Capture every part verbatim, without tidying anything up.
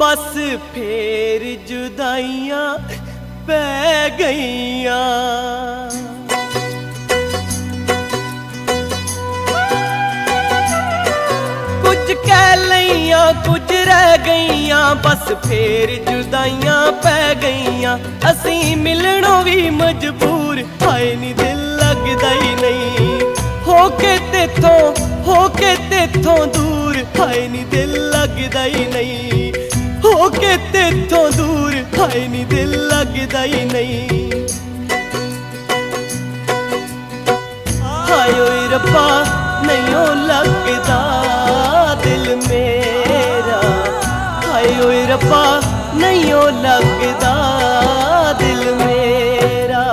बस फेर जुदाइयां पै गईयां। कुछ कह लईयां कुछ रह गईयां, बस फेर जुदाइयां पै गईयां। असी मिलणों भी मजबूर, हाय नी दिल लगदा ही नहीं। होके तेथों होके तेथों दूर, हाय नी दिल लगदा ही नहीं। होके तेथों दूर, हाय नी दिल लगदा ही नहीं। हाय ओए रब्बा नहीं ओ लगदा दिल मेरा। हाय ओए रब्बा नहीं ओ लगदा दिल मेरा।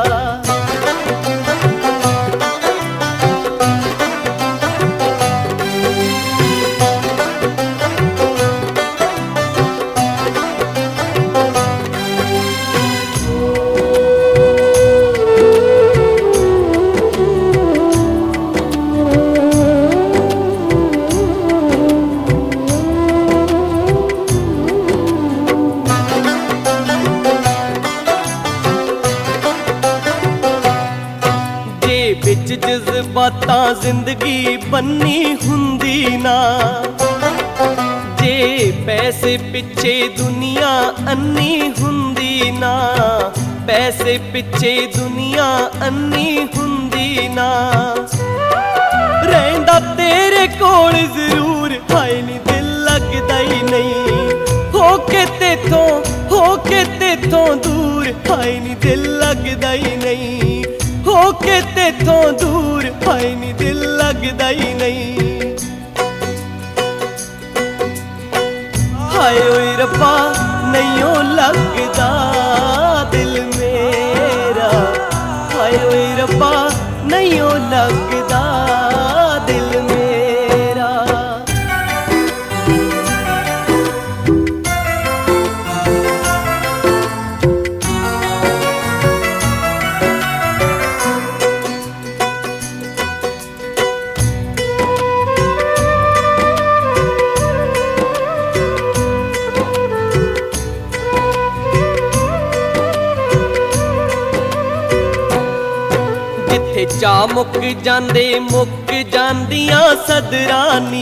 विच जज्बातां जिंदगी बन्नी हुंदी ना, जे पैसे पिछे दुनिया अन्नी हुंदी ना। पैसे पिछे दुनिया अन्नी हुंदी ना। रहिंदा तेरे कोल जरूर, हाय नी दिल लगदा ही नहीं। होके तेथों होके तेथों दूर, हाय नी दिल लगदा ही नहीं। होके तेथों दूर, हाय नी दिल लगदा ही नहीं। हाय ओए रब्बा नहीं ओ लगदा दिल मेरा। हाय ओए रब्बा नहीं ओ लगदा दिल मेरा। जा मुक जांदे मुक जांदियां सदरानी।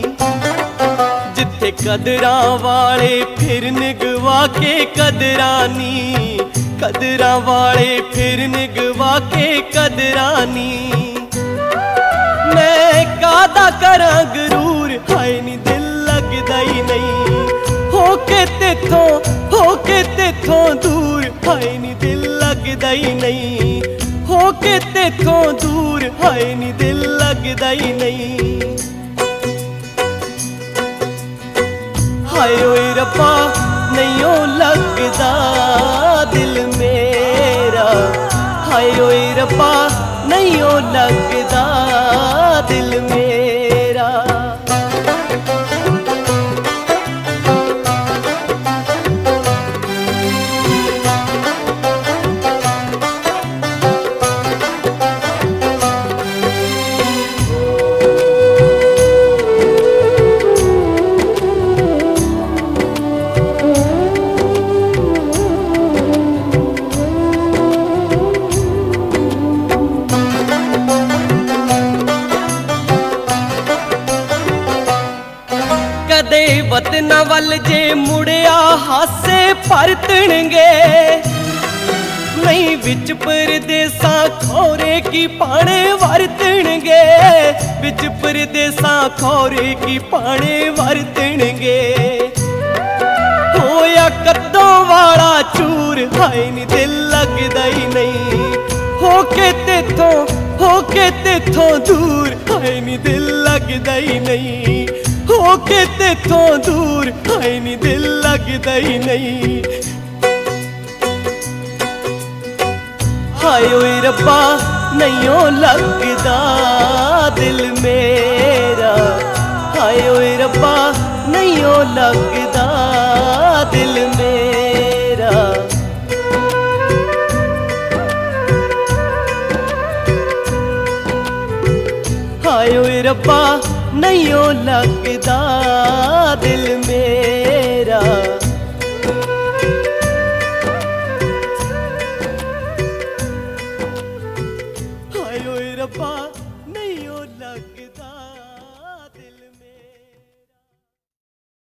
जिथे कदरां वाले फिर निगवा के कदरानी। कदरां वाले फिर निगवा के कदरानी। मैं कादा करां गरूर, हाय नी दिल लगदा ही नहीं। होके तेथों होके तेथों दूर, हाय नी दिल लगदा ही नहीं। होके तेथों दूर, हाय नी दिल लगदा ही नहीं। हाय ओए रब्बा नहीं ओ लगदा दिल मेरा। हाय ओए रब्बा नहीं ओ लगदा दिल मेरा। कदे वतना वल जे मुड़िया हासे परतणगे। नहीं विच परदेसां खौरे की पाने वरतणगे। विच परदेसां खौरे की पाने वरतणगे। होया कद्दों वाला चूर, हाय नी दिल लगदा ही नहीं। होके तेथों होके तेथों दूर, हाय नी दिल लगदा ही नहीं। होके तेथों दूर, हाय नी दिल लगदा ही नहीं। हाय ओए रब्बा नहीं ओ लगदा दिल मेरा। हाय ओए रब्बा नहीं ओ लगदा दिल मेरा। हाय ओए रब्बा नहीं ओ लगदा दिल मेरा। ਰੱਬਾ